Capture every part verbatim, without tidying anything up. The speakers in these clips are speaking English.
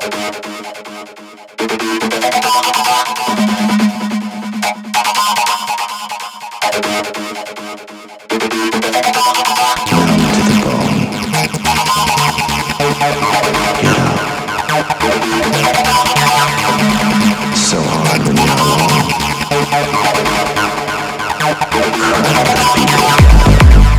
So hard when you're alone. Crowd of people gather.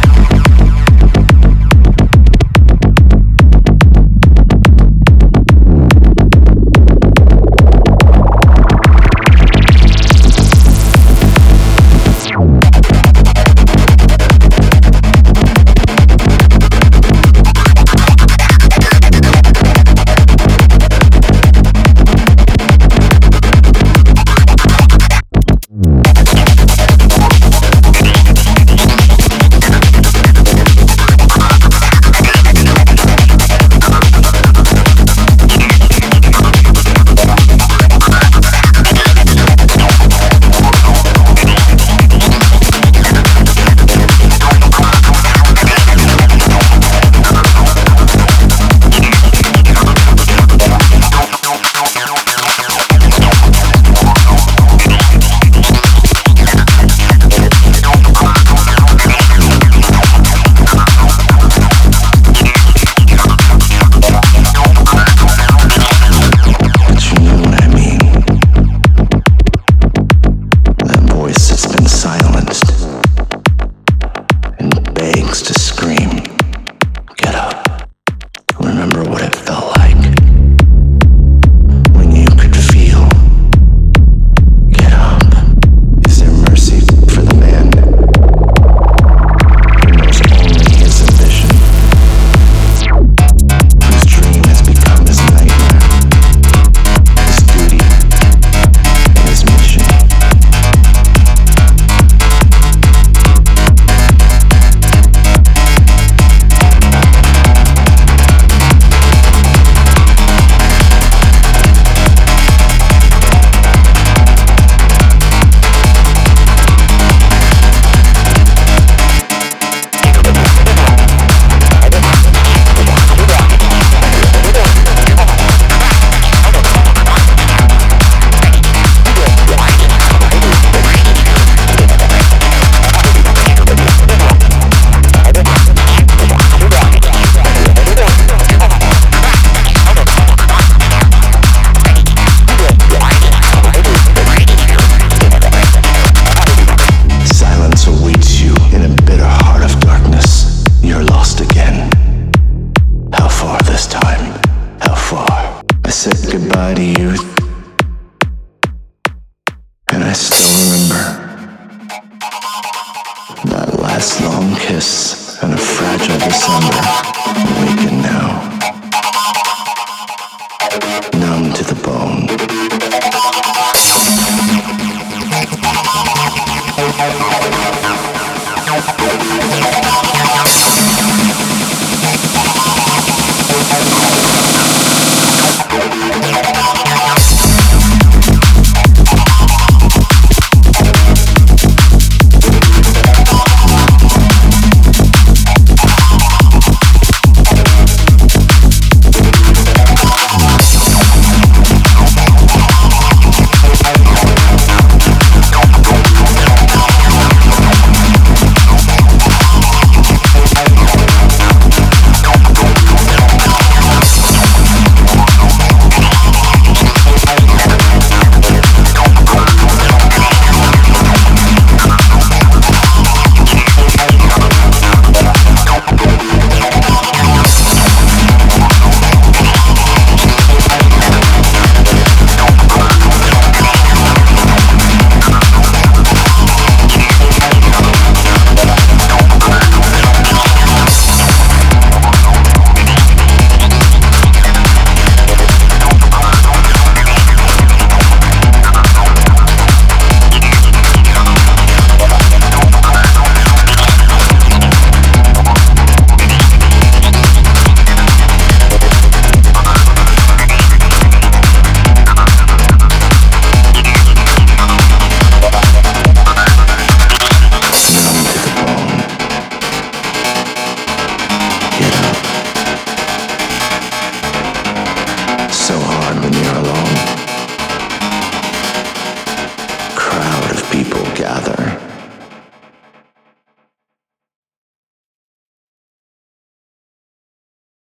To scream, get up. Remember what it felt like when you could feel. Get up. Is there mercy for the man who knows only his ambition, whose dream has become his nightmare, his duty and his mission? I said goodbye to youth, and I still remember that last long kiss and a fragile December. Awaken now.